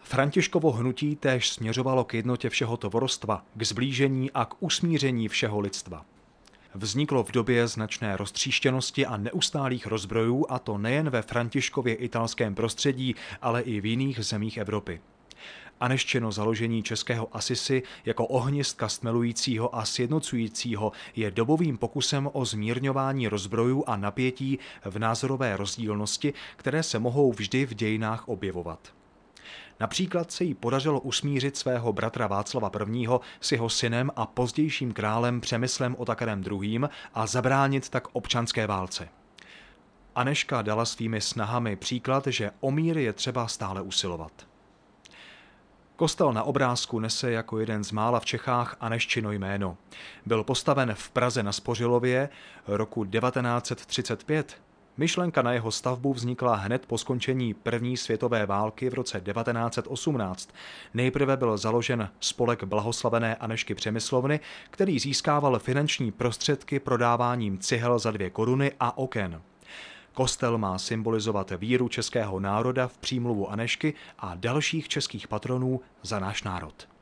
Františkovo hnutí též směřovalo k jednotě všeho tvorstva, k sblížení a k usmíření všeho lidstva. Vzniklo v době značné roztříštěnosti a neustálých rozbrojů, a to nejen ve Františkově italském prostředí, ale i v jiných zemích Evropy. Aneščino založení českého Assisi jako ohniska stmelujícího a sjednocujícího je dobovým pokusem o zmírňování rozbrojů a napětí v názorové rozdílnosti, které se mohou vždy v dějinách objevovat. Například se jí podařilo usmířit svého bratra Václava I. s jeho synem a pozdějším králem Přemyslem Otakarem II. A zabránit tak občanské válce. Anežka dala svými snahami příklad, že o mír je třeba stále usilovat. Kostel na obrázku nese jako jeden z mála v Čechách Aneščino jméno. Byl postaven v Praze na Spořilově roku 1935. Myšlenka na jeho stavbu vznikla hned po skončení první světové války v roce 1918. Nejprve byl založen spolek blahoslavené Anežky Přemyslovny, který získával finanční prostředky prodáváním cihel za 2 koruny a oken. Kostel má symbolizovat víru českého národa v přímluvu Anežky a dalších českých patronů za náš národ.